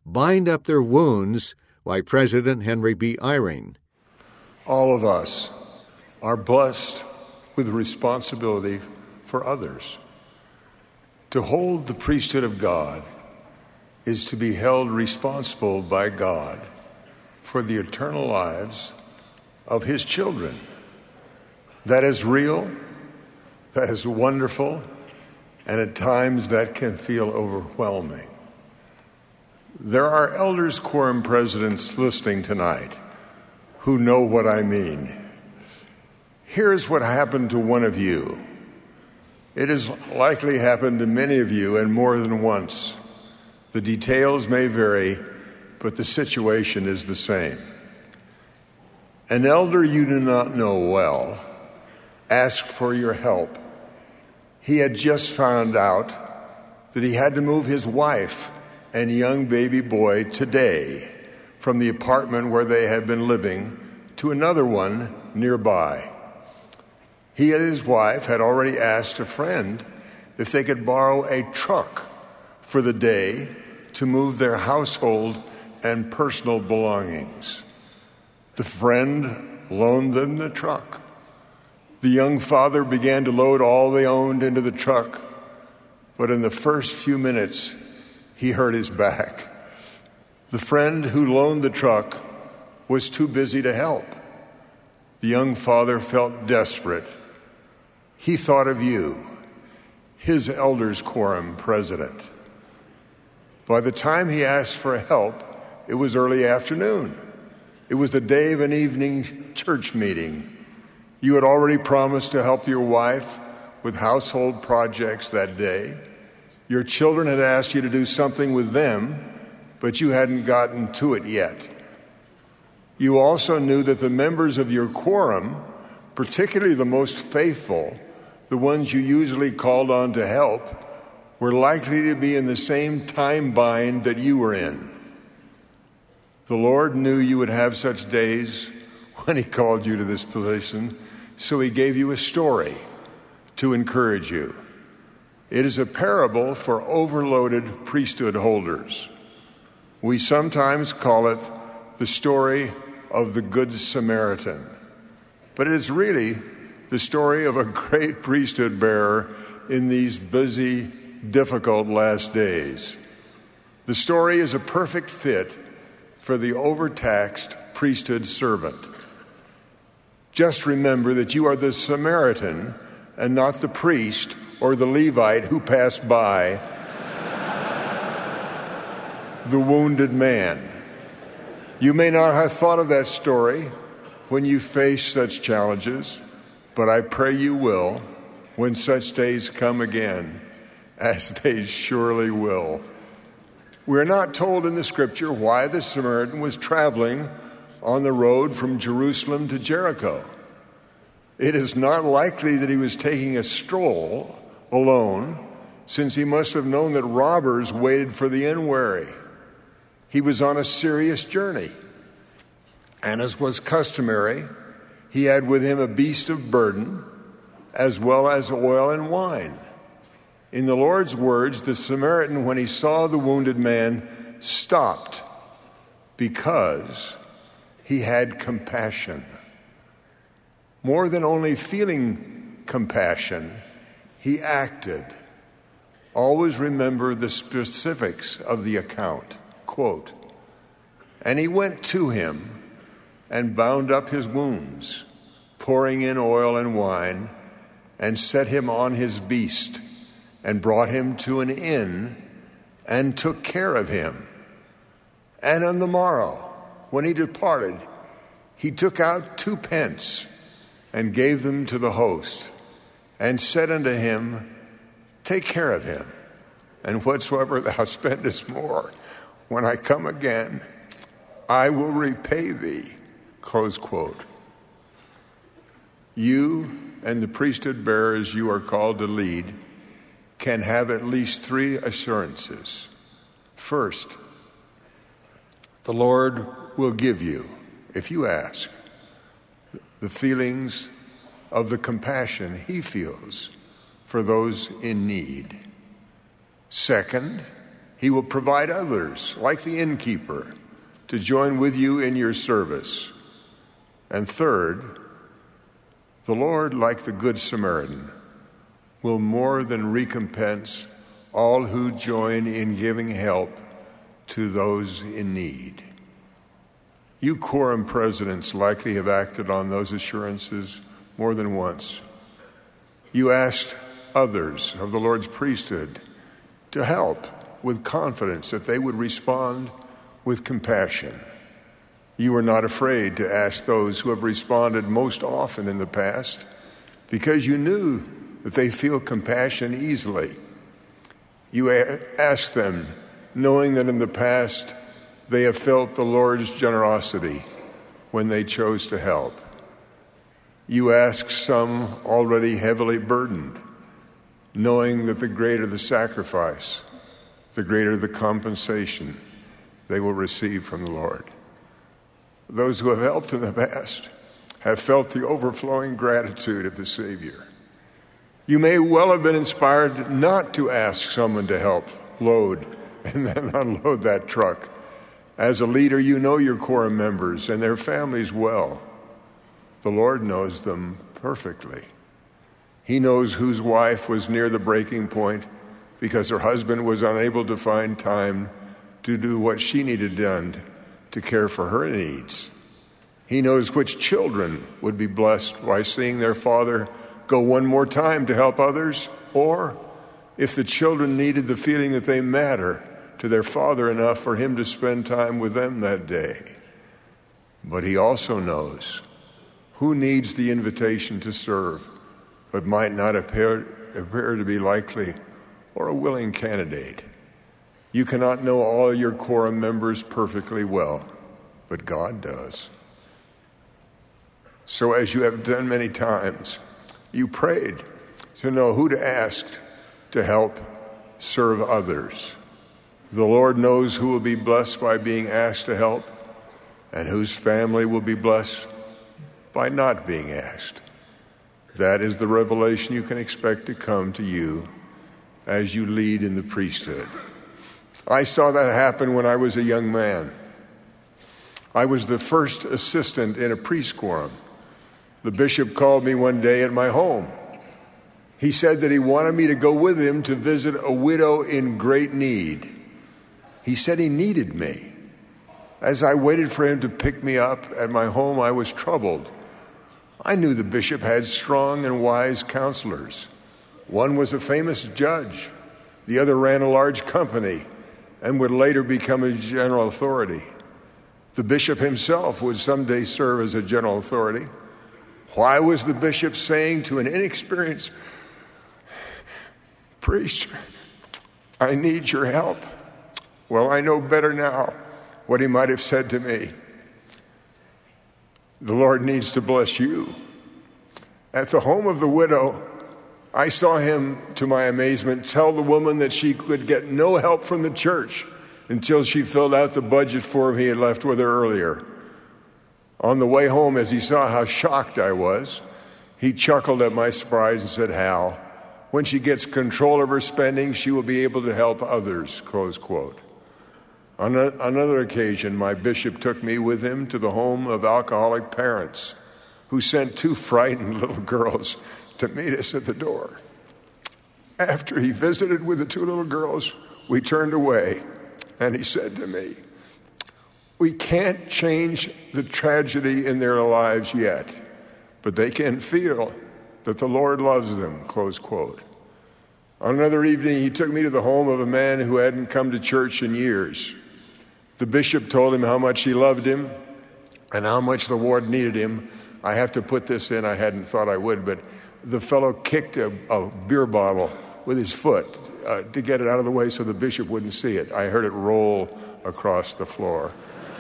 Bind Up Their Wounds by President Henry B. Eyring. All of us are blessed with responsibility for others. To hold the priesthood of God is to be held responsible by God for the eternal lives of His children. That is real, that is wonderful, and at times that can feel overwhelming. There are elders quorum presidents listening tonight who know what I mean. Here's what happened to one of you. It has likely happened to many of you and more than once. The details may vary, but the situation is the same. An elder you do not know well asked for your help. He had just found out that he had to move his wife and young baby boy today from the apartment where they had been living to another one nearby. He and his wife had already asked a friend if they could borrow a truck for the day to move their household and personal belongings. The friend loaned them the truck. The young father began to load all they owned into the truck, but in the first few minutes, he hurt his back. The friend who loaned the truck was too busy to help. The young father felt desperate. He thought of you, his elders quorum president. By the time he asked for help, it was early afternoon. It was the day of an evening church meeting. You had already promised to help your wife with household projects that day. Your children had asked you to do something with them, but you hadn't gotten to it yet. You also knew that the members of your quorum, particularly the most faithful, the ones you usually called on to help, were likely to be in the same time bind that you were in. The Lord knew you would have such days when He called you to this position, so He gave you a story to encourage you. It is a parable for overloaded priesthood holders. We sometimes call it the story of the Good Samaritan, but it is really the story of a great priesthood bearer in these busy, difficult last days. The story is a perfect fit for the overtaxed priesthood servant. Just remember that you are the Samaritan and not the priest or the Levite who passed by the wounded man. You may not have thought of that story when you face such challenges, but I pray you will when such days come again, as they surely will. We're not told in the Scripture why the Samaritan was traveling on the road from Jerusalem to Jericho. It is not likely that he was taking a stroll alone, since he must have known that robbers waited for the unwary. He was on a serious journey, and as was customary, he had with him a beast of burden, as well as oil and wine. In the Lord's words, the Samaritan, when he saw the wounded man, stopped because he had compassion. More than only feeling compassion, he acted. Always remember the specifics of the account. Quote, "And he went to him and bound up his wounds, pouring in oil and wine, and set him on his beast, and brought him to an inn, and took care of him. And on the morrow, when he departed, he took out 2 pence, and gave them to the host, and said unto him, Take care of him, and whatsoever thou spendest more, when I come again, I will repay thee." Close quote. You and the priesthood bearers you are called to lead can have at least 3 assurances. First, the Lord will give you, if you ask, the feelings of the compassion He feels for those in need. Second, He will provide others, like the innkeeper, to join with you in your service. And third, the Lord, like the Good Samaritan, will more than recompense all who join in giving help to those in need. You quorum presidents likely have acted on those assurances more than once. You asked others of the Lord's priesthood to help with confidence that they would respond with compassion. You were not afraid to ask those who have responded most often in the past because you knew that they feel compassion easily. You asked them knowing that in the past they have felt the Lord's generosity when they chose to help. You asked some already heavily burdened, knowing that the greater the sacrifice, the greater the compensation they will receive from the Lord. Those who have helped in the past have felt the overflowing gratitude of the Savior. You may well have been inspired not to ask someone to help load and then unload that truck. As a leader, you know your quorum members and their families well. The Lord knows them perfectly. He knows whose wife was near the breaking point because her husband was unable to find time to do what she needed done to care for her needs. He knows which children would be blessed by seeing their father go one more time to help others, or if the children needed the feeling that they matter to their father enough for him to spend time with them that day. But he also knows who needs the invitation to serve, but might not appear to be likely or a willing candidate. You cannot know all your quorum members perfectly well, but God does. So as you have done many times, you prayed to know who to ask to help serve others. The Lord knows who will be blessed by being asked to help and whose family will be blessed by not being asked. That is the revelation you can expect to come to you as you lead in the priesthood. I saw that happen when I was a young man. I was the first assistant in a priest quorum. The bishop called me one day at my home. He said that he wanted me to go with him to visit a widow in great need. He said he needed me. As I waited for him to pick me up at my home, I was troubled. I knew the bishop had strong and wise counselors. One was a famous judge. The other ran a large company and would later become a general authority. The bishop himself would someday serve as a general authority. Why was the bishop saying to an inexperienced priest, "I need your help"? Well, I know better now what he might have said to me. The Lord needs to bless you. At the home of the widow, I saw him, to my amazement, tell the woman that she could get no help from the church until she filled out the budget form he had left with her earlier. On the way home, as he saw how shocked I was, he chuckled at my surprise and said, "Hal, when she gets control of her spending, she will be able to help others," close quote. On another occasion, my bishop took me with him to the home of alcoholic parents who sent two frightened little girls to meet us at the door. After he visited with the two little girls, we turned away, and he said to me, "We can't change the tragedy in their lives yet, but they can feel that the Lord loves them," close quote. On another evening, he took me to the home of a man who hadn't come to church in years. The bishop told him how much he loved him and how much the ward needed him. I have to put this in, I hadn't thought I would, but the fellow kicked a beer bottle with his foot to get it out of the way so the bishop wouldn't see it. I heard it roll across the floor.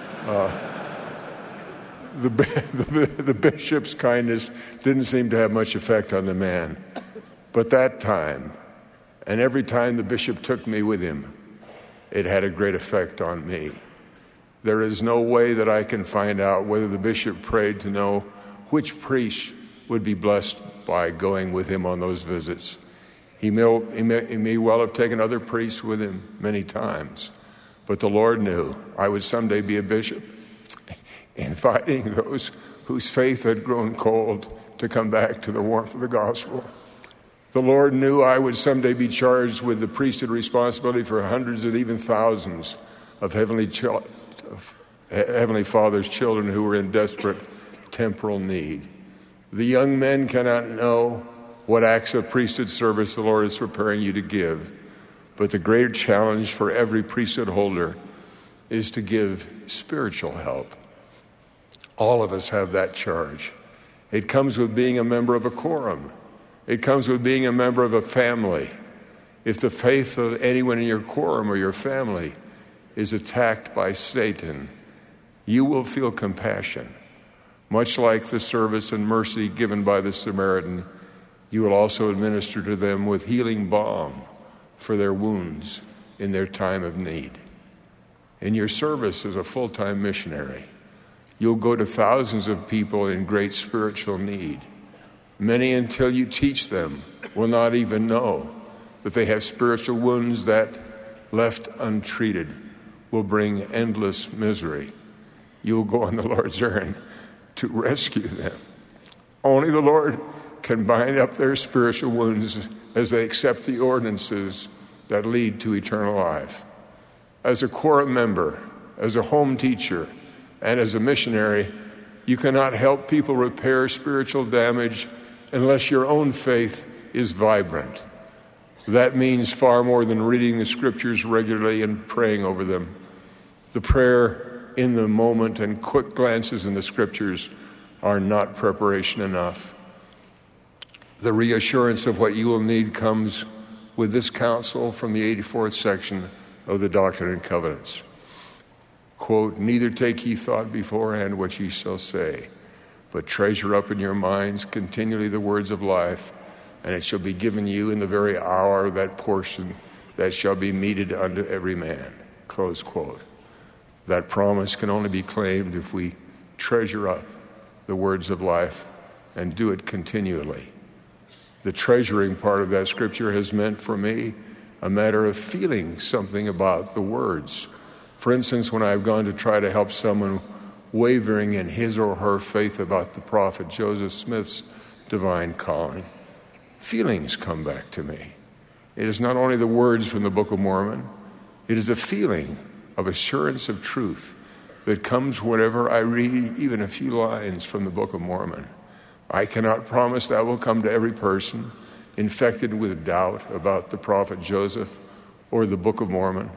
The bishop's kindness didn't seem to have much effect on the man. But that time, and every time the bishop took me with him, it had a great effect on me. There is no way that I can find out whether the bishop prayed to know which priest would be blessed by going with him on those visits. He may well have taken other priests with him many times, but the Lord knew I would someday be a bishop, inviting those whose faith had grown cold to come back to the warmth of the gospel. The Lord knew I would someday be charged with the priesthood responsibility for hundreds and even thousands of Heavenly Father's children who were in desperate temporal need. The young men cannot know what acts of priesthood service the Lord is preparing you to give, but the greater challenge for every priesthood holder is to give spiritual help. All of us have that charge. It comes with being a member of a quorum. It comes with being a member of a family. If the faith of anyone in your quorum or your family is attacked by Satan, you will feel compassion. Much like the service and mercy given by the Samaritan, you will also administer to them with healing balm for their wounds in their time of need. In your service as a full-time missionary, you'll go to thousands of people in great spiritual need. Many, until you teach them, will not even know that they have spiritual wounds that, left untreated, will bring endless misery. You will go on the Lord's errand to rescue them. Only the Lord can bind up their spiritual wounds as they accept the ordinances that lead to eternal life. As a quorum member, as a home teacher, and as a missionary, you cannot help people repair spiritual damage unless your own faith is vibrant. That means far more than reading the scriptures regularly and praying over them. The prayer in the moment and quick glances in the scriptures are not preparation enough. The reassurance of what you will need comes with this counsel from the 84th section of the Doctrine and Covenants. Quote, "Neither take ye thought beforehand what ye shall say, but treasure up in your minds continually the words of life, and it shall be given you in the very hour that portion that shall be meted unto every man." Close quote. That promise can only be claimed if we treasure up the words of life and do it continually. The treasuring part of that scripture has meant for me a matter of feeling something about the words. For instance, when I've gone to try to help someone wavering in his or her faith about the prophet Joseph Smith's divine calling, feelings come back to me. It is not only the words from the Book of Mormon, it is a feeling of assurance of truth that comes whenever I read even a few lines from the Book of Mormon. I cannot promise that will come to every person infected with doubt about the prophet Joseph or the Book of Mormon.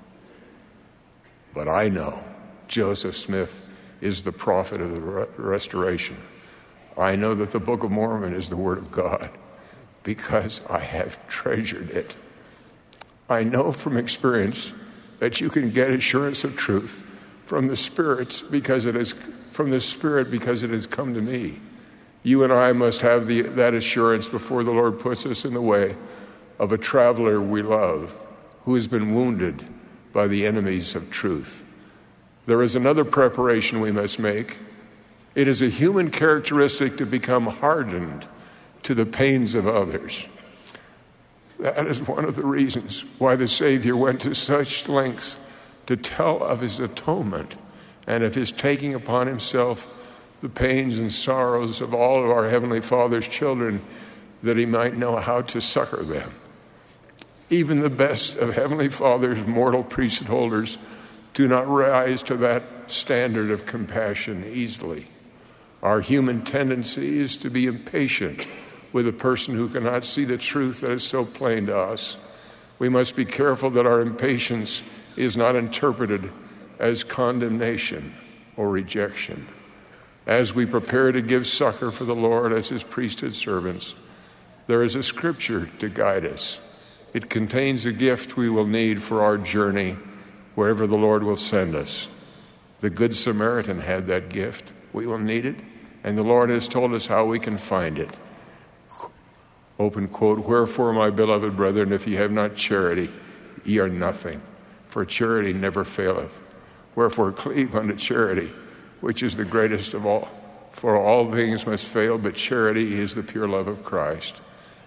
But I know Joseph Smith is the prophet of the restoration. I know that the Book of Mormon is the Word of God because I have treasured it. I know from experience that you can get assurance of truth from the Spirit because it has come to me. You and I must have that assurance before the Lord puts us in the way of a traveler we love who has been wounded by the enemies of truth. There is another preparation we must make. It is a human characteristic to become hardened to the pains of others. That is one of the reasons why the Savior went to such lengths to tell of his atonement and of his taking upon himself the pains and sorrows of all of our Heavenly Father's children, that he might know how to succor them. Even the best of Heavenly Father's mortal priesthood holders do not rise to that standard of compassion easily. Our human tendency is to be impatient with a person who cannot see the truth that is so plain to us. We must be careful that our impatience is not interpreted as condemnation or rejection. As we prepare to give succor for the Lord as his priesthood servants, there is a scripture to guide us. It contains a gift we will need for our journey wherever the Lord will send us. The Good Samaritan had that gift. We will need it, and the Lord has told us how we can find it. Open quote, "Wherefore, my beloved brethren, if ye have not charity, ye are nothing, for charity never faileth. Wherefore, cleave unto charity, which is the greatest of all. For all things must fail, but charity is the pure love of Christ."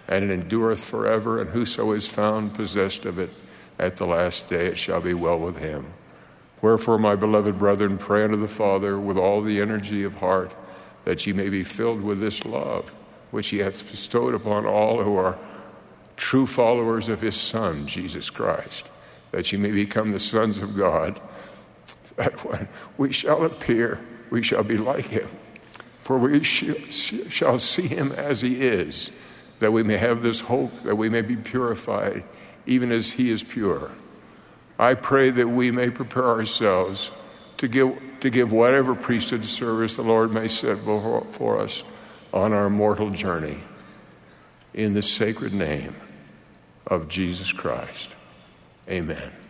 and it endureth forever, and whoso is found possessed of it at the last day, it shall be well with him. Wherefore, my beloved brethren, pray unto the Father with all the energy of heart, that ye may be filled with this love, which he hath bestowed upon all who are true followers of his Son, Jesus Christ, that ye may become the sons of God, that when we shall appear, we shall be like him. For we shall see him as he is, that we may have this hope, that we may be purified, even as he is pure. I pray that we may prepare ourselves to give whatever priesthood service the Lord may set before us on our mortal journey. In the sacred name of Jesus Christ. Amen.